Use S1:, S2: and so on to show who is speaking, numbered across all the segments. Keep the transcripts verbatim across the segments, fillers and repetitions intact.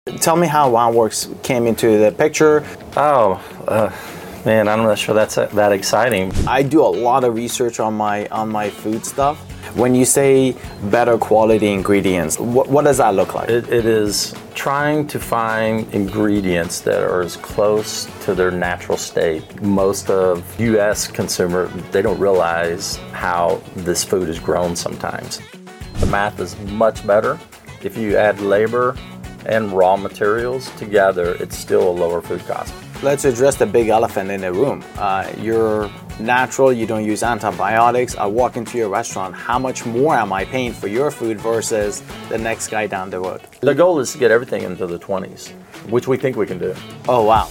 S1: Tell me how WildWorks came into the picture.
S2: Oh, uh, man, I'm not sure that's that exciting.
S1: I do a lot of research on my on my food stuff. When you say better quality ingredients, what, what does that look like?
S2: It, it is trying to find ingredients that are as close to their natural state. Most of U S consumer, they don't realize how this food is grown sometimes. The math is much better. If you add labor and raw materials together, it's still a lower food cost.
S1: Let's address the big elephant in the room. Uh, you're natural, you don't use antibiotics. I walk into your restaurant, how much more am I paying for your food versus the next guy down the road?
S2: The goal is to get everything into the twenties, which we think we can do.
S1: Oh, wow.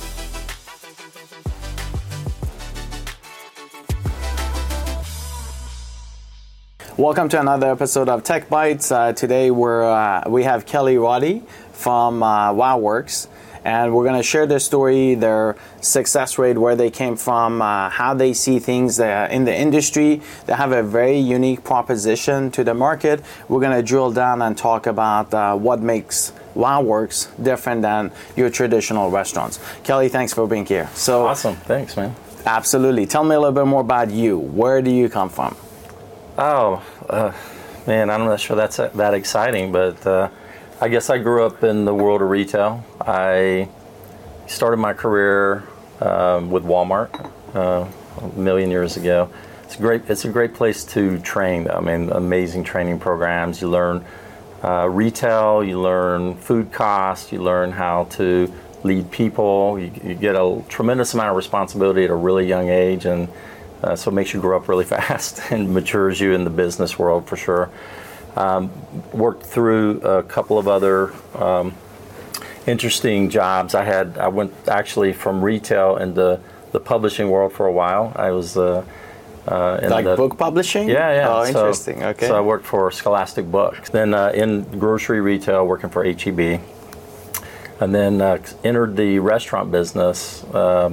S1: Welcome to another episode of Tech Bites. Uh, today we're, uh, we have Kelly Roddy from uh, WildWorks, and we're going to share their story, their success rate, where they came from, uh, how they see things uh, in the industry. They have a very unique proposition to the market. We're going to drill down and talk about uh, what makes WildWorks different than your traditional restaurants. Kelly, thanks for being here. So
S2: awesome. Thanks, man.
S1: Absolutely. Tell me a little bit more about you. Where do you come from?
S2: Oh, uh, man, I'm not sure that's that exciting, but uh, I guess I grew up in the world of retail. I started my career um, with Walmart uh, a million years ago. It's a great, it's a great place to train. I mean, amazing training programs. You learn uh, retail, you learn food costs, you learn how to lead people. You, you get a tremendous amount of responsibility at a really young age, and Uh, so it makes you grow up really fast and matures you in the business world for sure. Um, worked through a couple of other um, interesting jobs. I had I went actually from retail into the publishing world for a while. I was uh, uh, in
S1: like
S2: the,
S1: book publishing?
S2: Yeah, yeah.
S1: Oh,
S2: so,
S1: interesting. Okay.
S2: So I worked for Scholastic Books. Then uh, in grocery retail, working for H E B, and then uh, entered the restaurant business. Um,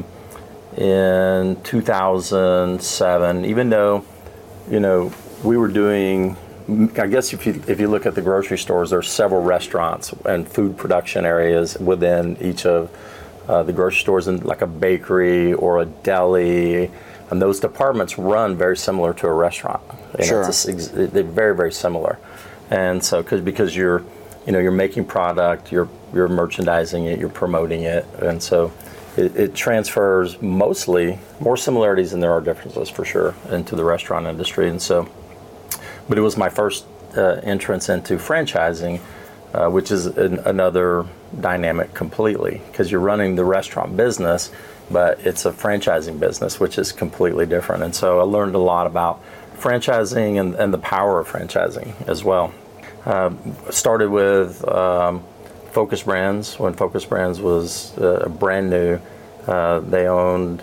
S2: in two thousand seven, even though, you know, we were doing, I guess if you if you look at the grocery stores, there's several restaurants and food production areas within each of uh, the grocery stores, and like a bakery or a deli, and those departments run very similar to a restaurant. And
S1: sure.
S2: It's a, they're very, very similar. And so, cause, because you're, you know, you're making product, you're you're merchandising it, you're promoting it, and so It, it transfers mostly more similarities than there are differences for sure into the restaurant industry. And so, but it was my first uh, entrance into franchising, uh, which is an, another dynamic completely, because you're running the restaurant business, but it's a franchising business, which is completely different. And so I learned a lot about franchising and, and the power of franchising as well. Uh, started with um, Focus Brands. When Focus Brands was uh, brand new, uh, they owned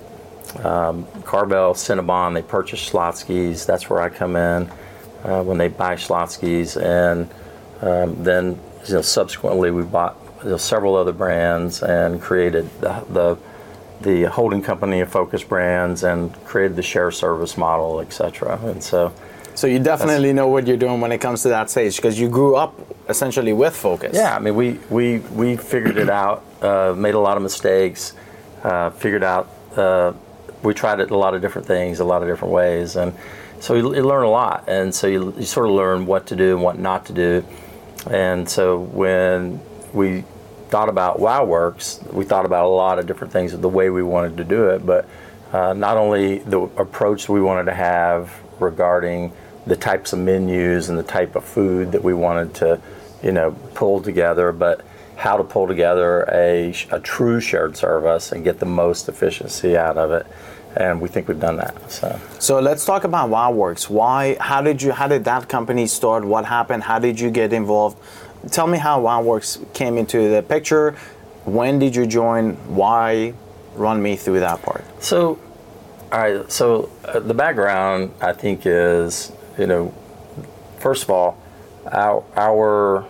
S2: um, Carvel, Cinnabon. They purchased Schlotzsky's. That's where I come in uh, when they buy Schlotzsky's, and um, then you know, subsequently we bought you know, several other brands and created the, the the holding company of Focus Brands and created the share service model, et cetera. And so.
S1: So you definitely know what you're doing when it comes to that stage, because you grew up essentially with Focus.
S2: Yeah, I mean, we we, we figured it out, uh, made a lot of mistakes, uh, figured out, uh, we tried it a lot of different things, a lot of different ways, and so you, you learn a lot, and so you, you sort of learn what to do and what not to do. And so when we thought about WildWorks, we thought about a lot of different things, the way we wanted to do it, but uh, not only the approach we wanted to have regarding the types of menus and the type of food that we wanted to, you know, pull together, but how to pull together a, a true shared service and get the most efficiency out of it. And we think we've done that. So,
S1: so let's talk about WildWorks. Why? How did you? How did that company start? What happened? How did you get involved? Tell me how WildWorks came into the picture. When did you join? Why? Run me through that part.
S2: So, all right. So uh, the background, I think, is, you know, first of all, our our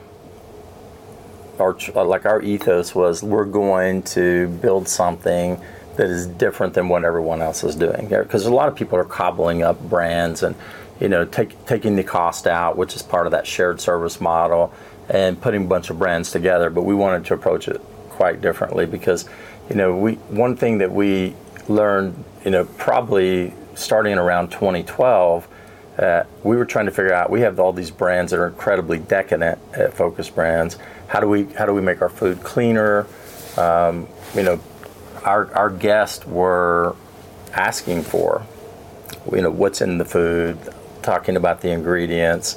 S2: our like our ethos was we're going to build something that is different than what everyone else is doing. Because a lot of people are cobbling up brands and, you know, take, taking the cost out, which is part of that shared service model, and putting a bunch of brands together, but we wanted to approach it quite differently because, you know, we one thing that we learned, you know, probably starting around twenty twelve, uh, we were trying to figure out, we have all these brands that are incredibly decadent at Focus Brands. How do we how do we make our food cleaner? Um, you know, our our guests were asking for, you know, what's in the food, talking about the ingredients,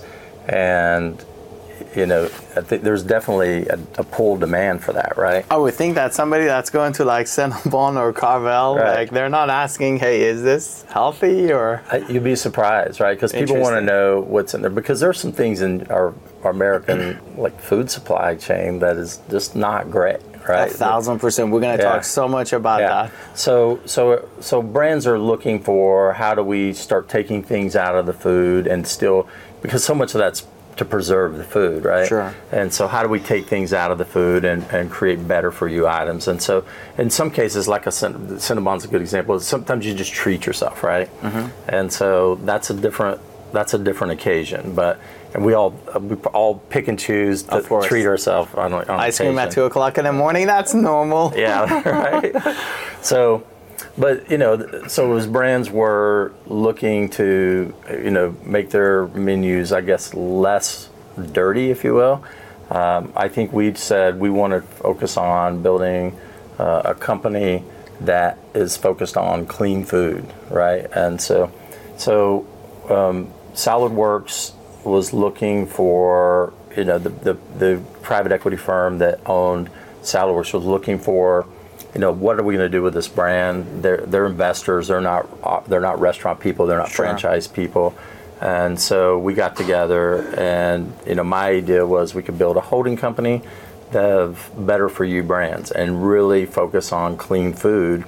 S2: and you know, I think there's definitely a, a pull demand for that, right?
S1: I would think that somebody that's going to like Cinnabon or Carvel,
S2: right.
S1: like they're not asking, hey, is this healthy or?
S2: You'd be surprised, right? Because people want to know what's in there. Because there's some things in our, our American like food supply chain that is just not great, right?
S1: A thousand percent. We're going to
S2: yeah.
S1: talk so much about
S2: yeah.
S1: that.
S2: So, so, so brands are looking for how do we start taking things out of the food and still, because so much of that's to preserve the food, right?
S1: Sure.
S2: And so how do we take things out of the food and, and create better for you items? And so in some cases, like a Cinnabon's a good example, sometimes you just treat yourself, right? Mm-hmm. And so that's a different that's a different occasion. But and we all we all pick and choose to treat ourselves on, on
S1: ice
S2: occasion.
S1: cream at two o'clock in the morning, that's normal.
S2: Yeah, right. So but, you know, so as brands were looking to, you know, make their menus, I guess, less dirty, if you will, um, I think we said we want to focus on building uh, a company that is focused on clean food, right? And so, so um, SaladWorks was looking for, you know, the, the, the private equity firm that owned SaladWorks was looking for, you know, what are we going to do with this brand? They're they're investors. They're not they're not restaurant people. They're not
S1: sure.
S2: franchise people. And so we got together, and you know, my idea was we could build a holding company that have better for you brands and really focus on clean food,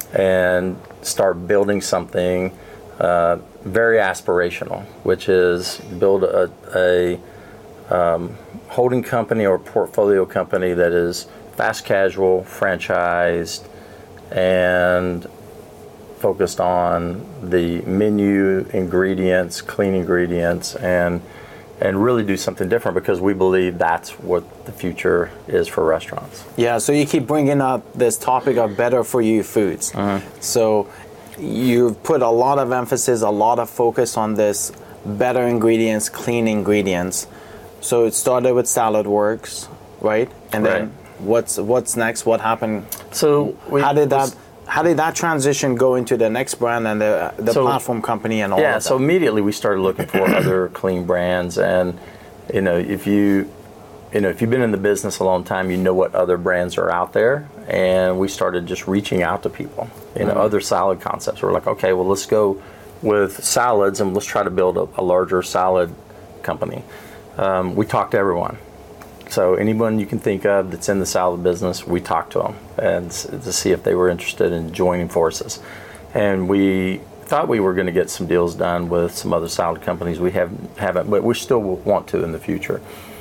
S2: and start building something uh, very aspirational, which is build a, a um, holding company or portfolio company that is fast casual, franchised, and focused on the menu, ingredients, clean ingredients, and and really do something different because we believe that's what the future is for restaurants.
S1: Yeah, so you keep bringing up this topic of better for you foods. Mm-hmm. So you've put a lot of emphasis, a lot of focus on this better ingredients, clean ingredients. So it started with SaladWorks, right? And
S2: right.
S1: then What's what's next? What happened?
S2: So we,
S1: how did that how did that transition go into the next brand and the the
S2: so,
S1: platform company and all
S2: yeah,
S1: of that?
S2: So immediately we started looking for other clean brands, and you know if you you know if you've been in the business a long time, you know what other brands are out there, and we started just reaching out to people, you know, mm-hmm. other salad concepts. We're like, okay, well let's go with salads and let's try to build a, a larger salad company. Um, we talked to everyone. So anyone you can think of that's in the salad business, we talked to them and to see if they were interested in joining forces. And we thought we were going to get some deals done with some other salad companies. We haven't, haven't but we still want to in the future.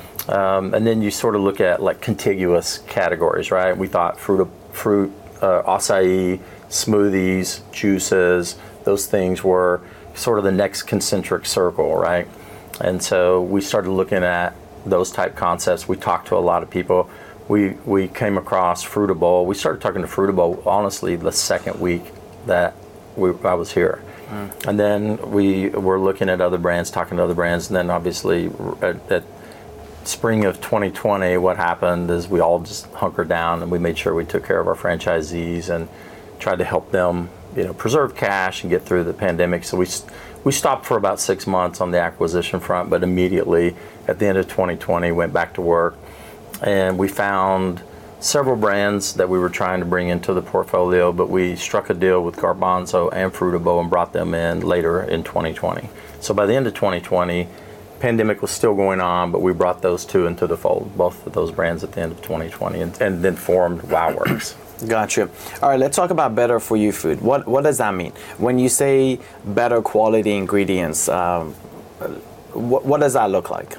S2: Um, and then you sort of look at like contiguous categories, right? We thought fruit, fruit, uh, acai, smoothies, juices, those things were sort of the next concentric circle, right? And so we started looking at those type concepts. We talked to a lot of people. We we came across Fruitable. We started talking to Fruitable honestly the second week that we, I was here. Mm. And then we were looking at other brands, talking to other brands, and then obviously at, at spring of twenty twenty, what happened is we all just hunkered down and we made sure we took care of our franchisees and tried to help them, you know, preserve cash and get through the pandemic. So we we stopped for about six months on the acquisition front, but immediately at the end of twenty twenty went back to work, and we found several brands that we were trying to bring into the portfolio, but we struck a deal with Garbanzo and Fruitable and brought them in later in twenty twenty. So by the end of twenty twenty, pandemic was still going on, but we brought those two into the fold, both of those brands at the end of twenty twenty, and, and then formed WowWorks.
S1: Gotcha. All right, let's talk about better for you food. What what does that mean? When you say better quality ingredients, um, what, what does that look like?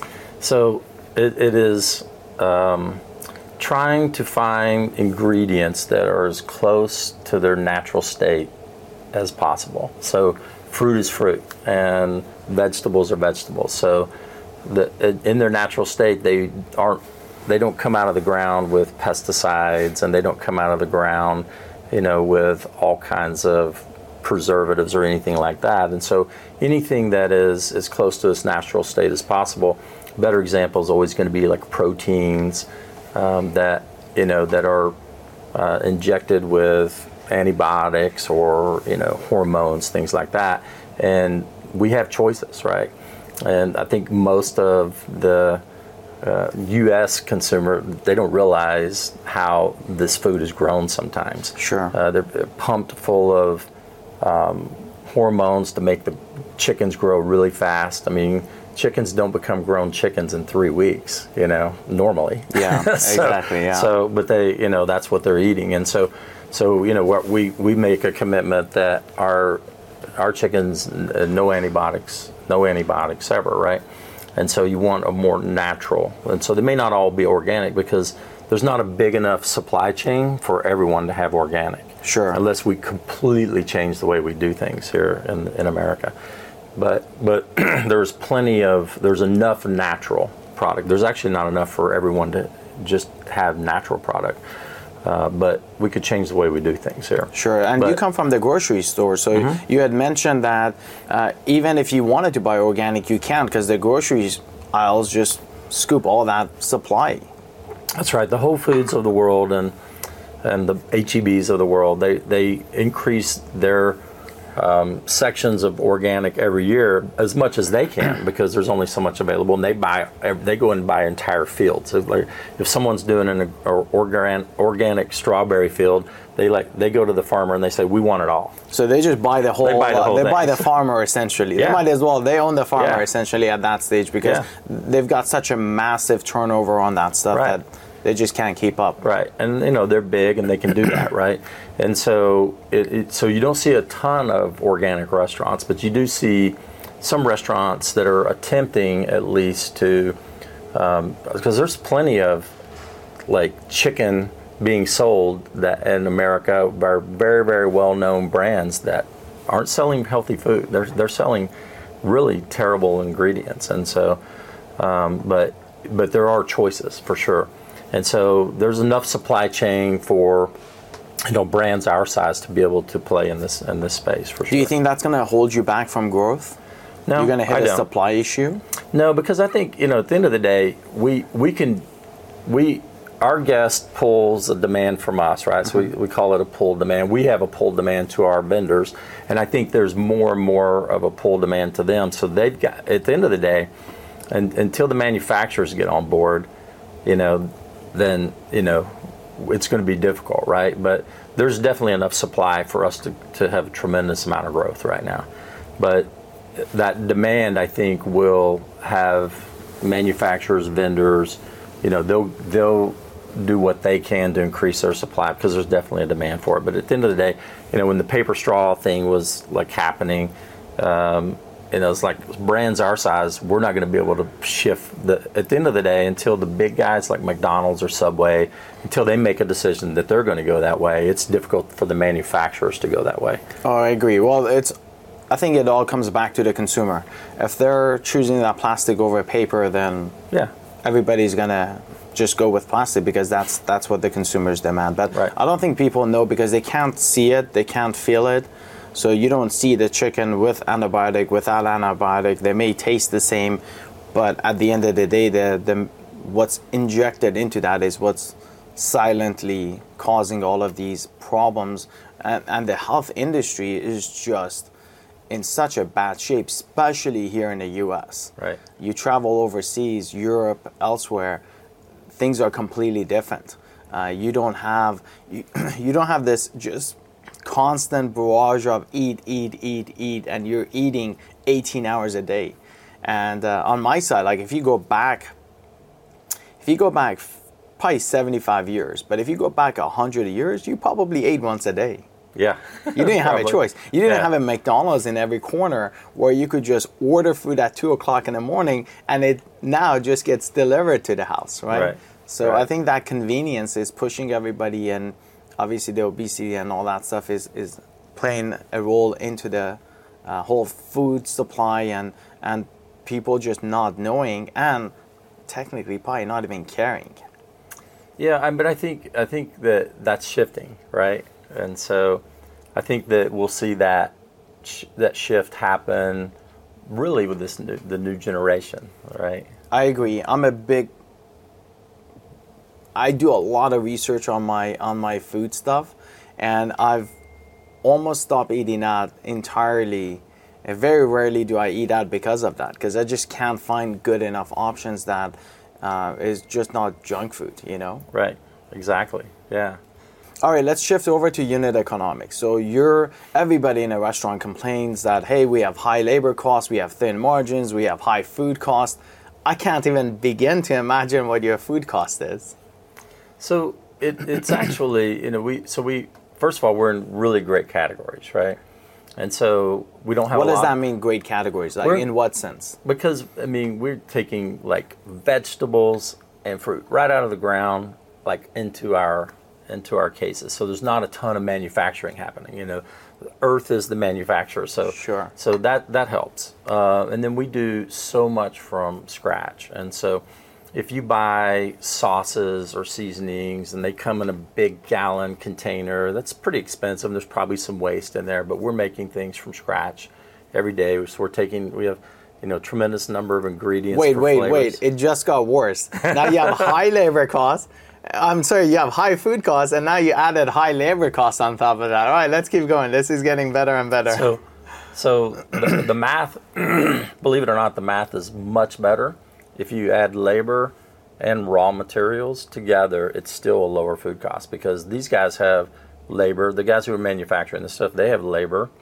S2: So it, it is um, trying to find ingredients that are as close to their natural state as possible. So fruit is fruit, and vegetables are vegetables. So the in their natural state, they aren't they don't come out of the ground with pesticides, and they don't come out of the ground, you know, with all kinds of preservatives or anything like that. And so anything that is as close to its natural state as possible. A better example is always going to be like proteins um, that you know that are uh, injected with antibiotics or you know hormones, things like that. And we have choices, right? And I think most of the uh, U S consumer, they don't realize how this food is grown sometimes.
S1: Sure.
S2: Uh, they're pumped full of um, hormones to make the chickens grow really fast. I mean, chickens don't become grown chickens in three weeks, you know, normally.
S1: Yeah,
S2: so,
S1: exactly, yeah.
S2: So, but they, you know, that's what they're eating. And so, so you know, what we, we make a commitment that our our chickens, uh, no antibiotics, no antibiotics ever, right? And so you want a more natural. And so they may not all be organic because there's not a big enough supply chain for everyone to have organic.
S1: Sure.
S2: Unless we completely change the way we do things here in, in America. But but there's plenty of, there's enough natural product. There's actually not enough for everyone to just have natural product. Uh, but we could change the way we do things here.
S1: Sure, and
S2: but,
S1: you come from the grocery store, so mm-hmm. you had mentioned that uh, even if you wanted to buy organic, you can't because the grocery aisles just scoop all that supply.
S2: That's right. The Whole Foods of the world and and the H E Bs of the world, they, they increase their um, sections of organic every year as much as they can because there's only so much available, and they buy they go and buy entire fields. So like if someone's doing an organ, organic strawberry field, they like they go to the farmer and they say, we want it all.
S1: So they just buy the whole. They buy the, whole uh, they buy the farmer essentially.
S2: Yeah.
S1: They might as well. They own the farmer
S2: yeah.
S1: essentially at that stage because
S2: yeah.
S1: they've got such a massive turnover on that stuff
S2: right.
S1: that they just can't keep up.
S2: Right, and you know they're big and they can do that, right? And so it, it so you don't see a ton of organic restaurants, but you do see some restaurants that are attempting at least to, um, because there's plenty of like chicken being sold that in America by very very well known brands that aren't selling healthy food. They're they're selling really terrible ingredients, and so, um, but but there are choices for sure. And so there's enough supply chain for, you know, brands our size to be able to play in this in this space for sure.
S1: Do you think that's going to hold you back from growth?
S2: No,
S1: you're going to hit
S2: I
S1: a
S2: don't.
S1: supply issue?
S2: No, because I think, you know, at the end of the day, we we can we our guest pulls a demand from us, right? So mm-hmm. we, we call it a pull demand. We have a pull demand to our vendors, and I think there's more and more of a pull demand to them. So they've got, at the end of the day, and until the manufacturers get on board, you know, then, you know, it's going to be difficult, right? But there's definitely enough supply for us to, to have a tremendous amount of growth right now. But that demand, I think, will have manufacturers, vendors, you know, they'll they'll do what they can to increase their supply because there's definitely a demand for it. But at the end of the day, you know, when the paper straw thing was like happening, um, and it was like brands our size, we're not going to be able to shift the, at the end of the day, until the big guys like McDonald's or Subway, until they make a decision that they're going to go that way, it's difficult for the manufacturers to go that way.
S1: Oh, I agree. Well, it's, I think it all comes back to the consumer. If they're choosing that plastic over paper, then
S2: yeah,
S1: everybody's going to just go with plastic because that's that's what the consumers demand. But
S2: right.
S1: I don't think people know because they can't see it, they can't feel it. So you don't see the chicken with antibiotic, without antibiotic. They may taste the same, but at the end of the day, the, the what's injected into that is what's silently causing all of these problems. And, and the health industry is just in such a bad shape, especially here in the U S.
S2: Right.
S1: You travel overseas, Europe, elsewhere, things are completely different. Uh, you don't have you, you don't have this just constant barrage of eat, eat, eat, eat, and you're eating eighteen hours a day. And uh, on my side, like if you go back, if you go back probably seventy-five years, but if you go back one hundred years, you probably ate once a day.
S2: Yeah.
S1: You didn't have a choice. You didn't
S2: yeah.
S1: have a McDonald's in every corner where you could just order food at two o'clock in the morning and it now just gets delivered to the house, right?
S2: Right.
S1: So
S2: right.
S1: I think that convenience is pushing everybody, and obviously the obesity and all that stuff is, is playing a role into the uh, whole food supply, and, and people just not knowing and technically probably not even caring.
S2: Yeah, I, but I think I think that that's shifting, right? And so I think that we'll see that sh- that shift happen really with this new, the new generation, right?
S1: I agree. I'm a big. I do a lot of research on my on my food stuff, and I've almost stopped eating out entirely. And very rarely do I eat out because of that, because I just can't find good enough options that uh, is just not junk food, you know?
S2: Right. Exactly. Yeah.
S1: All right, let's shift over to unit economics. So you're everybody in a restaurant complains that, hey, we have high labor costs, we have thin margins, we have high food costs. I can't even begin to imagine what your food cost is.
S2: So it, it's actually, you know, we so we first of all we're in really great categories, right? And so we don't have
S1: What
S2: a
S1: does
S2: lot,
S1: that mean, great categories? Like,
S2: We're-
S1: in what sense?
S2: because I mean we're taking like vegetables and fruit right out of the ground, like into our into our cases. So there's not a ton of manufacturing happening. You know, the earth is the manufacturer, so
S1: Sure.
S2: so that that helps. Uh, and then we do so much from scratch, and so if you buy sauces or seasonings and they come in a big gallon container, that's pretty expensive. There's probably some waste in there, but we're making things from scratch every day. So we're taking, we have, you know, tremendous number of ingredients.
S1: Wait,
S2: for
S1: wait,
S2: flavors.
S1: wait. It just got worse. Now you have high labor costs. I'm sorry, you have high food costs, and now you added high labor costs on top of that. All right, let's keep going. This is getting better and better.
S2: So, so the, the math, believe it or not, the math is much better. If you add labor and raw materials together, it's still a lower food cost, because these guys have labor. The guys who are manufacturing this stuff, they have labor,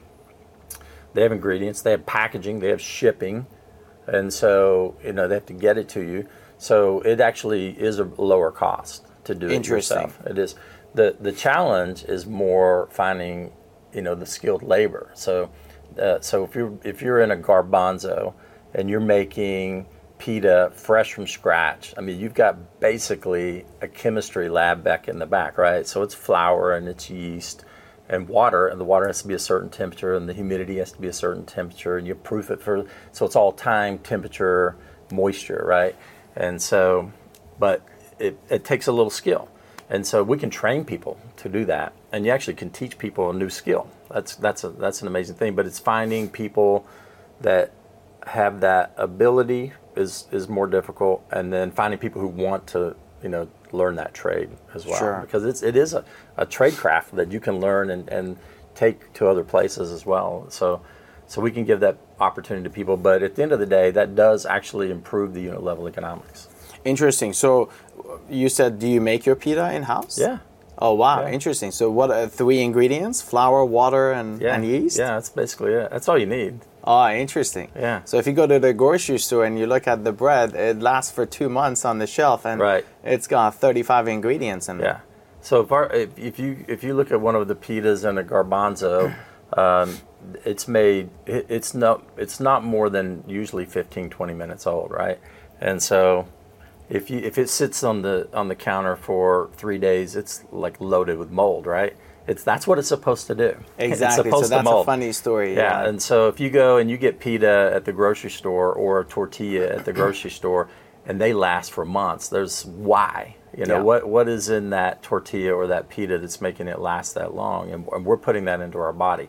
S2: they have ingredients, they have packaging, they have shipping, and so you know they have to get it to you. So it actually is a lower cost to do it
S1: Interesting.
S2: yourself. It is. the The challenge is more finding, you know, the skilled labor. So, uh, so if you're if you're in a garbanzo and you're making pita fresh from scratch, I mean, you've got basically a chemistry lab back in the back, right? So it's flour and it's yeast and water, and the water has to be a certain temperature, and the humidity has to be a certain temperature, and you proof it for, so it's all time, temperature, moisture, right? And so, but it, it takes a little skill. And so we can train people to do that, and you actually can teach people a new skill. That's that's a, that's an amazing thing. But it's finding people that have that ability is is more difficult, and then finding people who want to, you know, learn that trade as well.
S1: Sure.
S2: Because it's it is a, a trade craft that you can learn and, and take to other places as well. So so we can give that opportunity to people. But at the end of the day, that does actually improve the unit level economics.
S1: Interesting. So you said, do you make your pita in-house?
S2: Yeah.
S1: Oh, wow.
S2: Yeah.
S1: Interesting. So what are three ingredients? Flour, water, and,
S2: Yeah.
S1: and yeast?
S2: Yeah, that's basically it. That's all you need.
S1: Oh, interesting.
S2: Yeah.
S1: So if you go to the grocery store and you look at the bread, it lasts for two months on the shelf, and
S2: Right.
S1: it's got thirty-five ingredients in it.
S2: Yeah. So if, our, if if you if you look at one of the pitas and a garbanzo, um, it's made it, it's not it's not more than usually fifteen, twenty minutes old, right? And so if you if it sits on the on the counter for three days, it's like loaded with mold, right? It's that's what it's supposed to do. It's
S1: Exactly.
S2: supposed
S1: So that's
S2: to mold.
S1: a funny story.
S2: Yeah, and so if you go and you get pita at the grocery store or a tortilla at the grocery store, and they last for months, there's why. You know,
S1: Yeah.
S2: what what is in that tortilla or that pita that's making it last that long, and, and we're putting that into our body.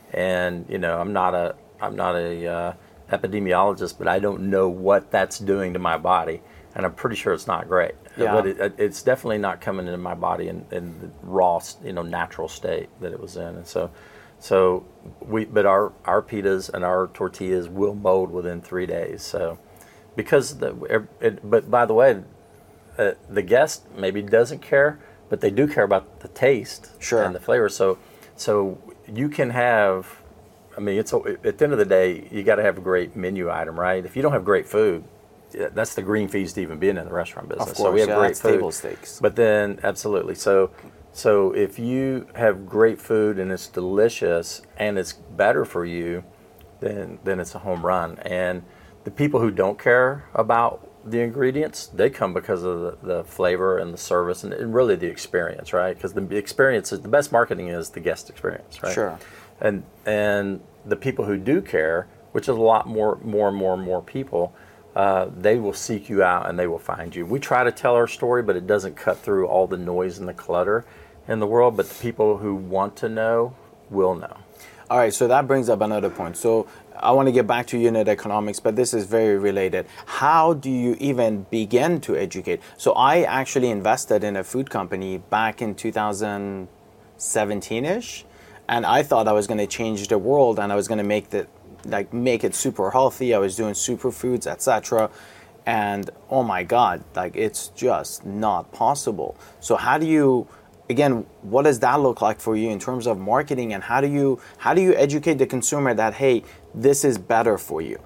S2: And you know, I'm not a I'm not a uh, epidemiologist, but I don't know what that's doing to my body, and I'm pretty sure it's not great.
S1: Yeah.
S2: But it, it's definitely not coming into my body in, in the raw, you know, natural state that it was in. And so, so we, but our our pitas and our tortillas will mold within three days. So, because the, it, but by the way, uh, the guest maybe doesn't care, but they do care about the taste
S1: Sure.
S2: and the flavor. So, so you can have. I mean, it's at the end of the day, you got to have a great menu item, right? If you don't have great food, yeah, that's the green fees to even being in the restaurant business.
S1: Of course,
S2: so we have
S1: yeah,
S2: great
S1: that's
S2: food.
S1: table stakes.
S2: But then, absolutely. So, so if you have great food and it's delicious and it's better for you, then then it's a home run. And the people who don't care about the ingredients, they come because of the, the flavor and the service and, and really the experience, right? Because the experience is the best marketing is the guest experience, right?
S1: Sure.
S2: And and the people who do care, which is a lot more, more and more and more people, uh, they will seek you out and they will find you. We try to tell our story, but it doesn't cut through all the noise and the clutter in the world. But the people who want to know will know.
S1: All right, so that brings up another point. So I want to get back to unit economics, but this is very related. How do you even begin to educate? So I actually invested in a food company back in two thousand seventeen-ish, and I thought I was going to change the world and I was going to make the like make it super healthy. I was doing superfoods, et cetera. And oh my God, like it's just not possible. So how do you, again, what does that look like for you in terms of marketing, and how do you how do you educate the consumer that, hey, this is better for you?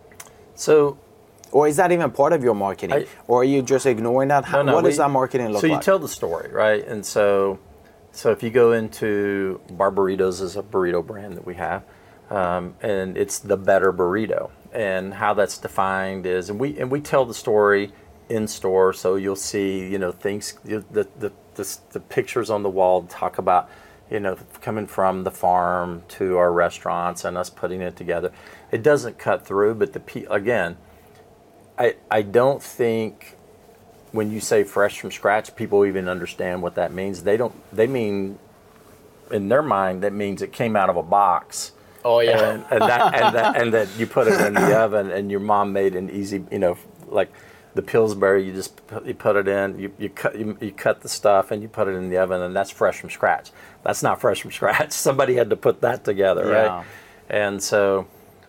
S2: So,
S1: or is that even part of your marketing, I, or are you just ignoring that? How,
S2: no, no,
S1: what
S2: we,
S1: does that marketing look
S2: so
S1: like?
S2: So you tell the story, right? And so, so if you go into Barburitos, is a burrito brand that we have, um, and it's the better burrito. And how that's defined is, and we and we tell the story in store, so you'll see, you know, things, the the the, the pictures on the wall talk about, you know, coming from the farm to our restaurants and us putting it together. It doesn't cut through, but the again, I I don't think when you say fresh from scratch, people even understand what that means. They don't. They mean, in their mind, that means it came out of a box.
S1: Oh yeah,
S2: and, and that and that and that you put it in the oven, and your mom made an easy, you know, like the Pillsbury. You just put, you put it in, you you cut you, you cut the stuff, and you put it in the oven, and that's fresh from scratch. That's not fresh from scratch. Somebody had to put that together,
S1: yeah.
S2: right? And so,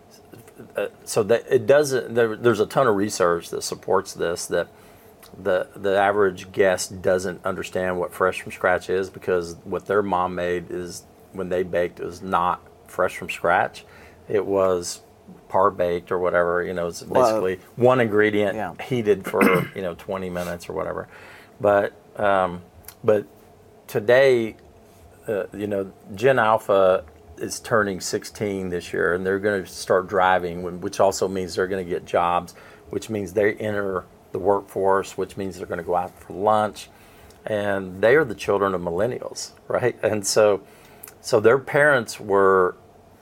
S2: uh, so that it doesn't. There, there's a ton of research that supports this. That the the average guest doesn't understand what fresh from scratch is, because what their mom made is, when they baked, is not fresh from scratch. It was par baked or whatever, you know. It's basically well, one ingredient yeah. heated for you know twenty minutes or whatever. But um, but today, uh, you know, Gen Alpha is turning sixteen this year, and they're going to start driving, which also means they're going to get jobs, which means they enter the workforce, which means they're going to go out for lunch, and they are the children of millennials, right? And so. So their parents were,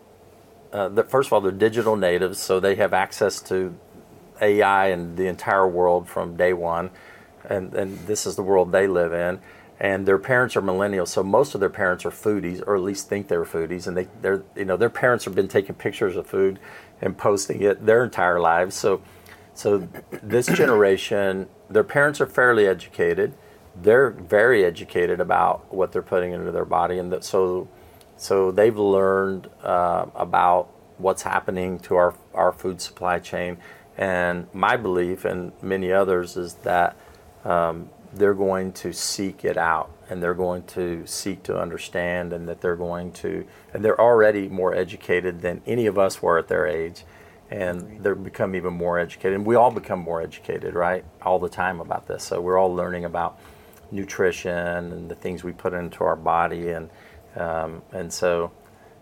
S2: uh, the, first of all, they're digital natives, so they have access to A I and the entire world from day one, and, and this is the world they live in. And their parents are millennials, so most of their parents are foodies, or at least think they're foodies, and they, they're, you know, their parents have been taking pictures of food and posting it their entire lives. So, so this generation, their parents are fairly educated. They're very educated about what they're putting into their body, and that, so. So they've learned uh, about what's happening to our, our food supply chain. And my belief, and many others, is that um, they're going to seek it out, and they're going to seek to understand, and that they're going to, and they're already more educated than any of us were at their age. And they're become even more educated. And we all become more educated, right, all the time about this. So we're all learning about nutrition and the things we put into our body, and Um, and so,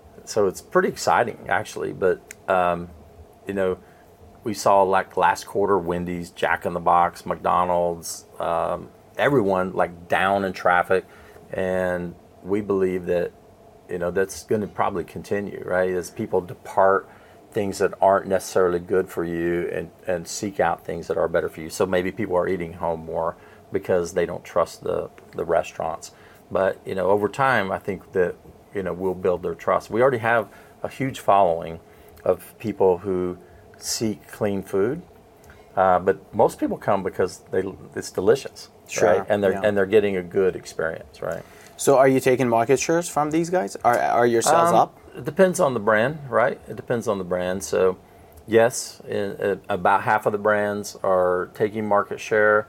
S2: so it's pretty exciting, actually. But um, you know, we saw like last quarter, Wendy's, Jack in the Box, McDonald's, um, everyone like down in traffic, and we believe that, you know, that's going to probably continue, right? As people depart things that aren't necessarily good for you, and and seek out things that are better for you. So maybe people are eating home more because they don't trust the the restaurants. But, you know, over time, I think that, you know, we'll build their trust. We already have a huge following of people who seek clean food, uh, but most people come because they it's delicious,
S1: sure,
S2: right? And they're
S1: yeah.
S2: and they're getting a good experience, right?
S1: So, are you taking market shares from these guys? Are are your sales
S2: um,
S1: up?
S2: It depends on the brand, right? It depends on the brand. So, yes, in, in, about half of the brands are taking market share,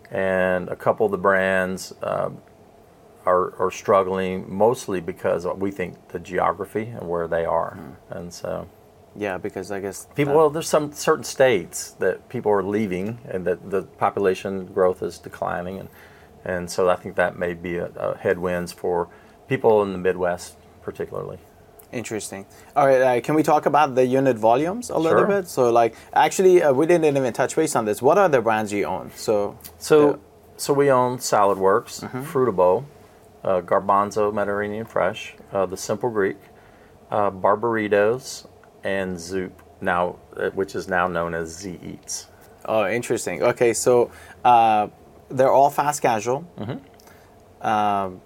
S2: and a couple of the brands. Um, Are, are struggling, mostly because we think the geography and where they are, mm. and so
S1: yeah, because I guess
S2: people.
S1: That,
S2: well, there's some certain states that people are leaving, and that the population growth is declining, and and so I think that may be a, a headwinds for people in the Midwest, particularly.
S1: Interesting. All right, uh, can we talk about the unit volumes a little
S2: Sure.
S1: bit? So, like, actually, uh, we didn't even touch base on this. What are the brands you own? So,
S2: so,
S1: the,
S2: so we own Salad Works,
S1: mm-hmm.
S2: Fruitable, Uh, Garbanzo Mediterranean Fresh, uh, The Simple Greek, uh, Barburitos, and Zoop now, uh, which is now known as Z Eats.
S1: Oh, interesting. Okay, so uh, they're all fast casual.
S2: Mm-hmm.
S1: Um,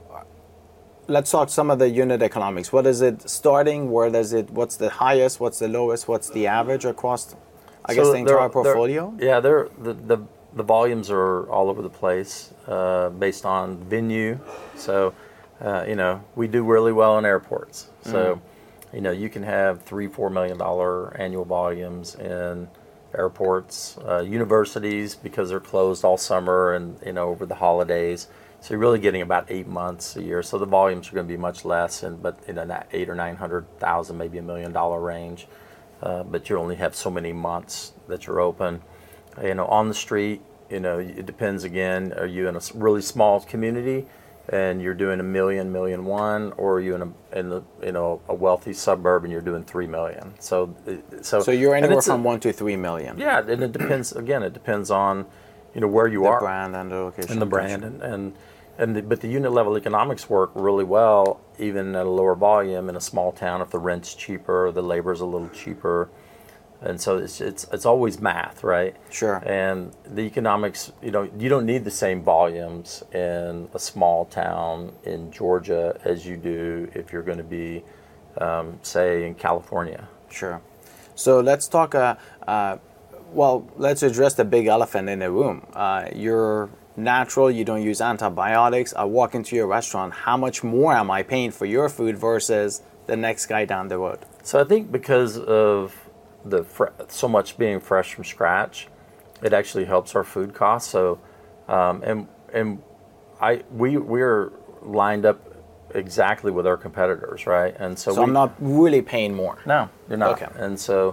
S1: let's talk some of the unit economics. What is it starting? Where does it? What's the highest? What's the lowest? What's the average across? I
S2: So
S1: guess the entire
S2: they're-
S1: portfolio.
S2: they're- yeah, they're the, the the volumes are all over the place uh, based on venue. So, uh, you know, we do really well in airports. So,
S1: Mm.
S2: you know, you can have three, four million dollar annual volumes in airports, uh, universities because they're closed all summer and you know over the holidays. So you're really getting about eight months a year. So the volumes are going to be much less, and but in that eight or nine hundred thousand, maybe a million dollar range. Uh, but you only have so many months that you're open. You know, on the street, you know, it depends again. Are you in a s- really small community and you're doing a million, million one, or are you in a in the you know a wealthy suburb and you're doing three million? So, uh, so
S1: So you're
S2: and
S1: anywhere
S2: it's a-
S1: from one to three million.
S2: yeah, and it depends. Again, it depends on you know where you
S1: The
S2: are
S1: brand and the location.
S2: and the brand and and. And the, but the unit level economics work really well, even at a lower volume in a small town. If the rent's cheaper, the labor's a little cheaper, and so it's it's it's always math, right?
S1: Sure.
S2: And the economics, you know, you don't need the same volumes in a small town in Georgia as you do if you're going to be, um, say, in California.
S1: Sure. So let's talk. Uh, uh, well, let's address the big elephant in the room. Uh, you're natural. You don't use antibiotics. I walk into your restaurant. How much more am I paying for your food versus the next guy down the road?
S2: So I think because of the fre- so much being fresh from scratch, it actually helps our food costs. So, um, and and I we we're lined up exactly with our competitors, right? And so,
S1: So
S2: we,
S1: I'm not really paying more.
S2: No, you're not.
S1: Okay.
S2: And so,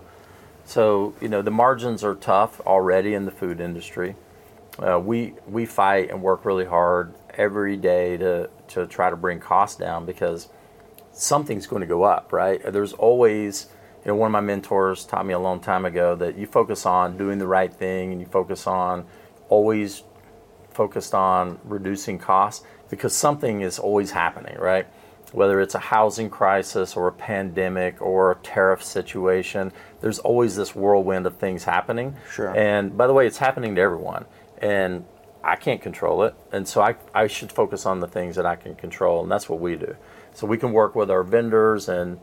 S2: so you know the margins are tough already in the food industry. Uh, we we fight and work really hard every day to to try to bring costs down because something's going to go up, right? There's always, you know, one of my mentors taught me a long time ago that you focus on doing the right thing and you focus on always focused on reducing costs because something is always happening, right? Whether it's a housing crisis or a pandemic or a tariff situation, there's always this whirlwind of things happening.
S1: Sure.
S2: And by the way, it's happening to everyone. And I can't control it. And so I, I should focus on the things that I can control. And that's what we do. So we can work with our vendors and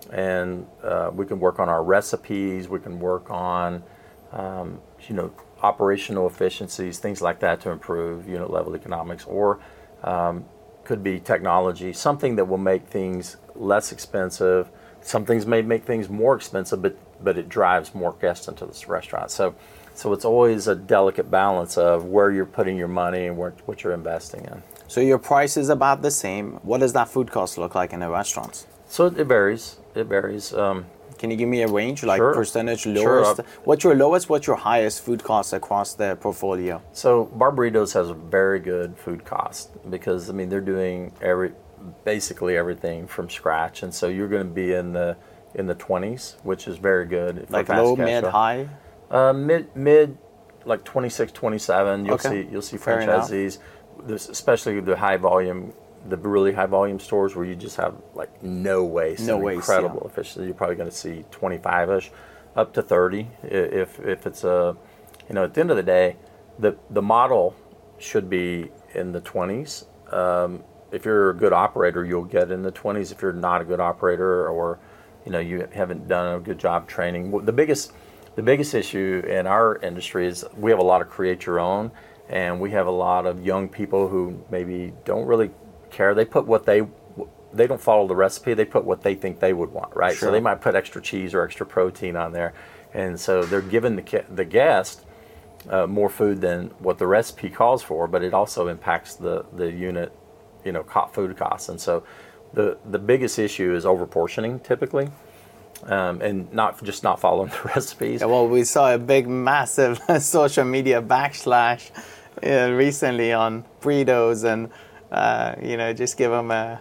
S2: and uh, we can work on our recipes. We can work on, um, you know, operational efficiencies, things like that to improve unit level economics, or um, could be technology, something that will make things less expensive. Some things may make things more expensive, but but it drives more guests into this restaurant. So so it's always a delicate balance of where you're putting your money and where, what you're investing in.
S1: So your price is about the same. What does that food cost look like in the restaurants?
S2: So it varies. It varies. Um,
S1: Can you give me a range, like
S2: Sure.
S1: percentage
S2: Sure.
S1: lowest? What's your lowest? What's your highest food cost across the portfolio?
S2: So Barbaritos has a very good food cost because I mean they're doing every basically everything from scratch, and so you're going to be in the in the twenties, which is very good. for
S1: Like
S2: fast
S1: low,
S2: casual.
S1: mid, high?
S2: Uh, mid mid like twenty-six, twenty-seven. You'll
S1: Okay.
S2: see you'll see
S1: Fair enough.
S2: franchisees, this, especially the high volume, the really high volume stores where you just have like no waste,
S1: No
S2: and
S1: waste,
S2: incredible
S1: yeah.
S2: efficiency. You're probably going to see twenty-five-ish, up to thirty i- if if it's a, you know, at the end of the day, the the model should be in the twenties. Um, if you're a good operator, you'll get in the twenties. If you're not a good operator, or you know you haven't done a good job training, Well, the biggest the biggest issue in our industry is we have a lot of create your own, and we have a lot of young people who maybe don't really care. They put what they they don't follow the recipe. They put what they think they would want, right?
S1: Sure.
S2: So they might put extra cheese or extra protein on there, and so they're giving the ki- the guest uh, more food than what the recipe calls for. But it also impacts the the unit, you know, co- food costs. And so the the biggest issue is overportioning typically, um, and not just not following the recipes.
S1: Yeah, well, we saw a big, massive social media backslash uh, recently on burritos, and uh, you know, just give them a,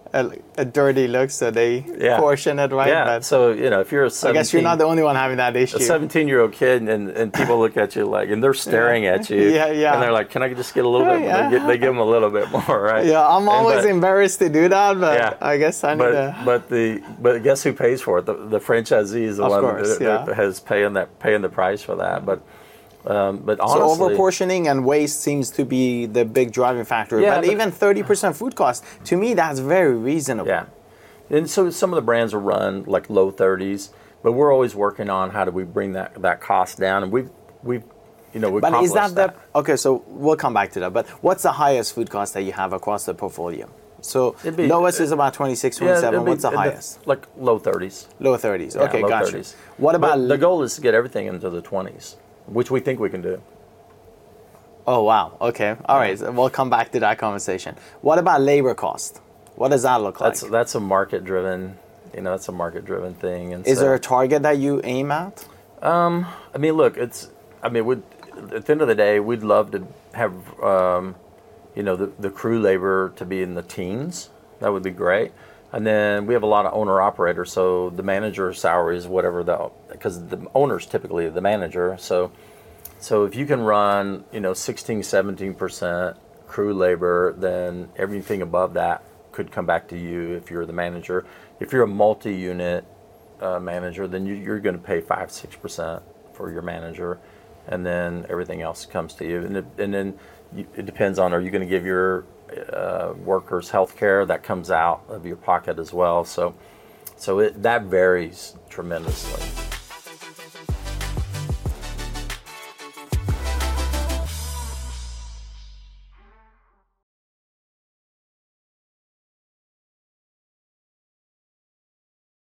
S1: a, a dirty look, so they
S2: Yeah.
S1: portion it right.
S2: Yeah.
S1: But
S2: So you know, if you're a
S1: I guess you're not the only one having that issue.
S2: a seventeen-year-old kid, and, and people look at you like, and they're staring at you.
S1: Yeah, yeah.
S2: And they're like, "Can I just get a little bit?"
S1: Yeah.
S2: They, get, they give them a little bit more, right?
S1: Yeah, I'm
S2: And
S1: always
S2: but,
S1: embarrassed to do that, but
S2: Yeah.
S1: I guess I need
S2: But
S1: to.
S2: but the but guess who pays for it? The, the franchisee is the
S1: Of
S2: one
S1: course,
S2: that,
S1: yeah.
S2: that has paying that paying the price for that. But um, but
S1: So
S2: honestly,
S1: overportioning and waste seems to be the big driving factor.
S2: Yeah,
S1: but,
S2: but-
S1: even thirty percent food cost, to me, that's very reasonable.
S2: yeah. And so some of the brands are run like low thirties, but we're always working on how do we bring that, that cost down, and we've we've you know we've
S1: But is that
S2: accomplished
S1: the okay? So we'll come back to that. But what's the highest food cost that you have across the portfolio? So
S2: It'd be-
S1: lowest is about twenty-six,
S2: Yeah,
S1: twenty-seven.
S2: it'd be-
S1: What's the
S2: it'd be
S1: highest?
S2: Like low thirties.
S1: Low thirties.
S2: Yeah,
S1: Okay,
S2: low
S1: gotcha.
S2: thirties.
S1: What about
S2: But the goal is to get everything into the twenties, which we think we can do.
S1: Oh wow. Okay. All right. So we'll come back to that conversation. What about labor cost? What does that look like?
S2: That's that's a market driven, you know, that's a market driven thing. And
S1: Is
S2: so,
S1: there a target that you aim at?
S2: I mean, look, it's. I mean, we'd, at the end of the day, we'd love to have, um, you know, the, the crew labor to be in the teens. That would be great. And then we have a lot of owner operators, so the manager salary is whatever the because the owner's typically the manager. So, so if you can run, you know, sixteen, seventeen percent crew labor, then everything above that could come back to you if you're the manager. If you're a multi-unit uh, manager, then you, you're going to pay five, six percent for your manager, and then everything else comes to you. And, it, and then you, it depends on, are you going to give your uh, workers health care? That comes out of your pocket as well. So, so it, that varies tremendously.